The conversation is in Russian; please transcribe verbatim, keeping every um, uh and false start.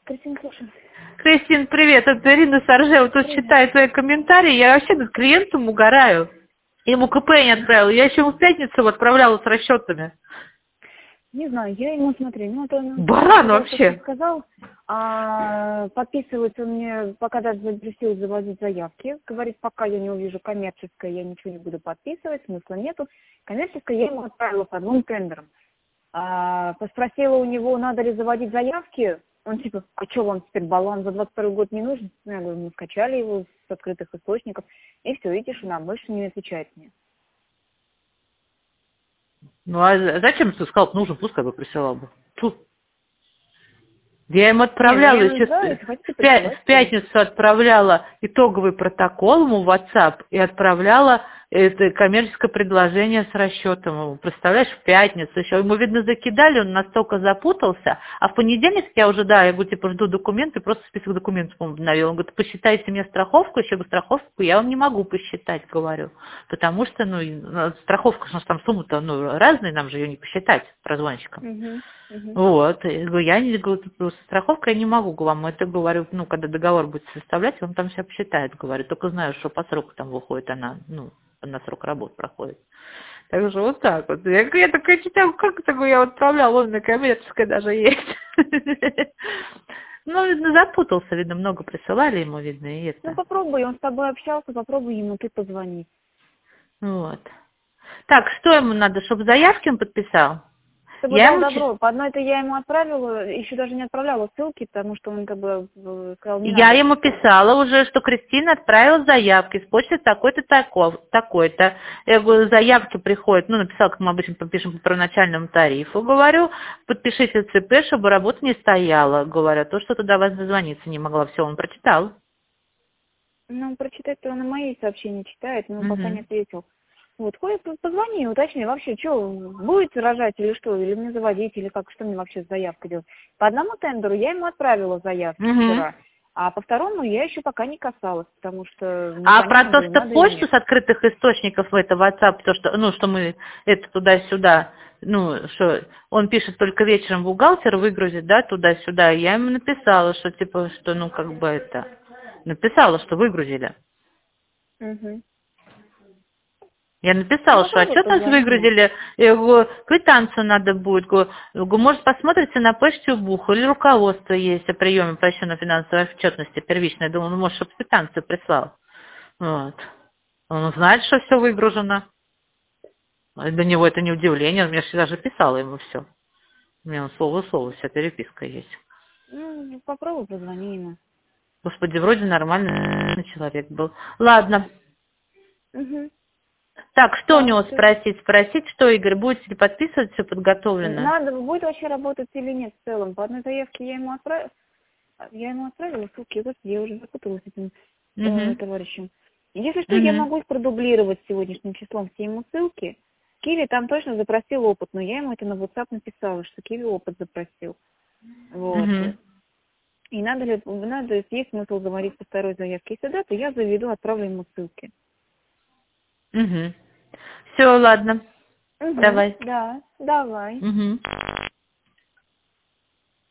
Кристина, слушаю. Кристин, привет, это Ирина Саржева. Тут Привет. читаю твои комментарии. Я вообще над клиентом угораю. Ему КП не отправила. Я еще ему в пятницу его отправляла с расчетами. Не знаю, я ему смотрю. Ну, то он Баран сказал, то, что вообще. сказал, а подписывается он мне, пока даже запретил заводить заявки. Говорит, пока я не увижу коммерческое, я ничего не буду подписывать, смысла нету. Коммерческое я ему отправила по двум тендерам. А, поспросила у него, надо ли заводить заявки. Он типа, а что вам теперь баланс за двадцать второй год не нужен? Ну, я говорю, мы скачали его с открытых источников. И все, видишь, она больше не отвечает мне. Ну а за- зачем ты сказал, нужен, пускай бы присылал бы. Фу. Я ему Не, ну отправляла, я ему еще да, если хотите в пя- в присылать. пятницу отправляла итоговый протокол ему в WhatsApp и отправляла это коммерческое предложение с расчетом ему. Представляешь, в пятницу еще. Ему, видно, закидали, он настолько запутался. А в понедельник я уже, да, я говорю, типа, жду документы, просто список документов ему обновил. Он говорит, посчитайте мне страховку, еще бы страховку я вам не могу посчитать, говорю. Потому что, ну, и, ну, страховка, что там суммы-то, ну, разные, нам же ее не посчитать прозвонщикам. Угу, угу. Вот, я говорю, я не говорю, тут со страховкой я не могу вам это говорю, ну, когда договор будет составлять, он там все посчитает, говорю, только знаю, что по сроку там выходит она, ну, на срок работы проходит. Так что вот так вот. Я, я такая читаю, как такое я отправляла, он на коммерческое даже есть. Ну, видно, запутался, видно, много присылали ему, видно, и Ну это. попробуй, он с тобой общался, попробуй ему ты позвонить. Вот. Так, что ему надо, чтобы заявки он подписал? Чтобы Я дал ему... чи- добро. По одной-то я ему отправила, еще даже не отправляла ссылки, потому что он как бы э, сказал, не Я надо. ему писала уже, что Кристина отправила заявки с почты такой-то, таков- такой-то. Я говорю, заявки приходят, ну, написала, как мы обычно пишем по первоначальному тарифу, говорю, подпишите ЦП, чтобы работа не стояла, говорю, то, что туда вас дозвониться не могла, все, он прочитал. Ну, прочитать-то он и мои сообщения читает, но он пока не Угу. ответил. Вот, ходит, позвони, уточни, вообще, что, будет рожать или что, или мне заводить, или как, что мне вообще с заявкой делать. По одному тендеру я ему отправила заявки Угу. вчера, а по второму я еще пока не касалась, потому что А про непонятно то, было, что надо или почту нет. с открытых источников в это WhatsApp, то, что, ну, что мы это туда-сюда, ну, что он пишет только вечером бухгалтер выгрузит, да, туда-сюда. Я ему написала, что типа, что, ну, как бы это, написала, что выгрузили. Угу. Я Ну, написала, что попробуй, отчет нас позвони ему. выгрузили, я говорю, квитанцию надо будет, говорю, говорю, может, посмотрите на почте у Буха, или руководство есть о приеме по счету финансовой отчетности первичной. Думаю, ну, может, чтобы квитанцию прислал. Вот. Он знает, что все выгружено. Для него это не удивление, он мне же даже писала ему все. У меня слово в слово вся переписка есть. Ну, попробуй, позвони ему. Господи, вроде нормальный человек был. Ладно. Угу. Так, что у Так, него все. спросить? Спросить, что, Игорь, будете ли подписывать, все подготовлено? Надо, будет вообще работать или нет в целом. По одной заявке я ему отправила, я ему отправила ссылки, господи, я уже запуталась с этим э, Угу. товарищем. Если что, я Угу. могу их продублировать сегодняшним числом все ему ссылки. Киви там точно запросил опыт, но я ему это на WhatsApp написала, что Киви опыт запросил. Вот. Угу. И надо ли, надо, если есть смысл говорить по второй заявке. Если да, то я заведу, отправлю ему ссылки. Угу. Все, ладно. Угу, Давай. да, давай. Угу.